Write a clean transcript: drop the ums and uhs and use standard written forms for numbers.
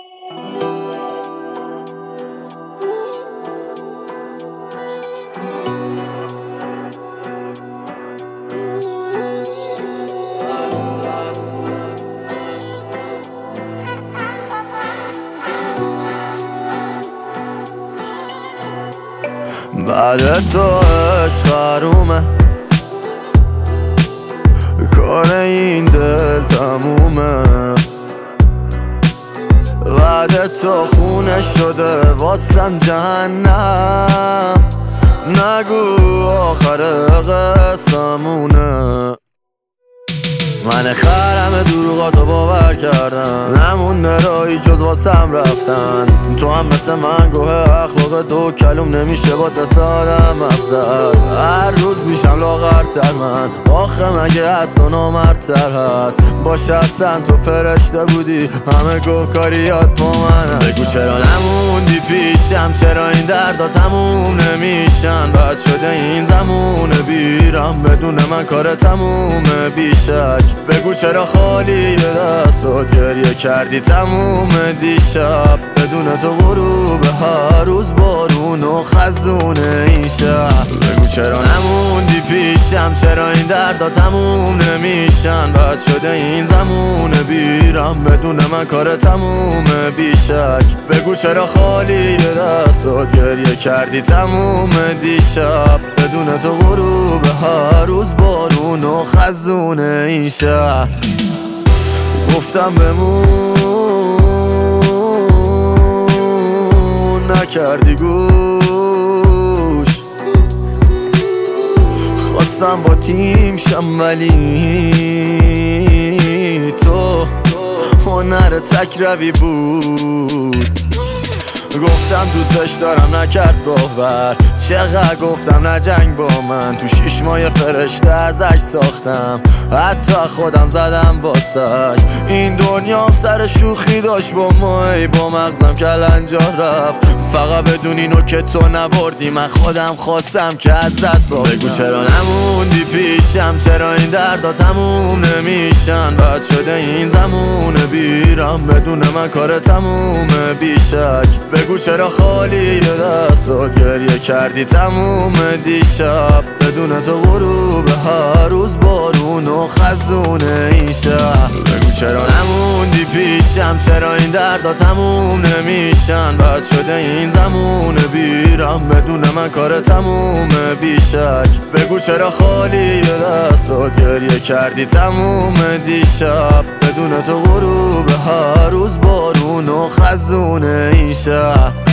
بعد تو عشق حرومه، کار این دل تمومه. بعد تو خونه شده واسم جهنم، نگو آخر قصه‌مونه. من خرم دروغاتو باور کردم، نمونده رایی جز واسم رفتن. تو هم مثل من گوه اخلاق دو کلوم نمیشه با دست آدم افزد. هر روز میشم لاغرتر من، آخه مگه از تو نامردتر هست؟ باشه اصلا تو فرشته بودی، همه گوهکاریات با منم. بگو چرا نموندی پیشم، چرا این دردا تموم نمیشن؟ بد شده این زمونه بیرم، بدون من کار تمومه بیشک. بگو چرا خالی دستات گریه کردی تموم دیشب، بدون تو غروب هر روز بارون و خزونه این شب. بگو چرا نموندی پیشم، چرا این دردا تموم نمیشن؟ بد شده این زمونه بیرم، بدون من کار تمومه بیشک. بگو چرا خالی دستات گریه کردی تموم دیشب، بدون تو غروب هر روز بارون و خزونه این شهر. گفتم بمون نکردی گوش، خواستم با تیم شم ولی تو هنر تک روی بود. گفتم دوستش دارم نکرد باور، چقدر گفتم نجنگ با من. تو 6 ماه فرشته ازش ساختم، حتی خودم زدم واسش. این دنیا سر شوخی داشت با ما، ای با مغزم کلنجا رفت. فقط بدون اینو که تو نبردی، من خودم خواستم که ازت باشم. بگو چرا نموندی پیشم، چرا این دردا تموم نمیشن؟ بد شده این زمونه بیرم، بدون من کار تمومه بیشک. بگو چرا خالی دستات گریه کردی تموم دیشب، بدون تو غروب هر روز بارون و خزونه این شب. بگو چرا نموندی پیشم، چرا این دردا تموم نمیشن؟ بد شده این زمونه بیرم، بدون من کار تمومه بیشک. بگو چرا خالی دستات گریه کردی تموم دیشب، بدون تو غروب هر روز بارون و خزونه این شب.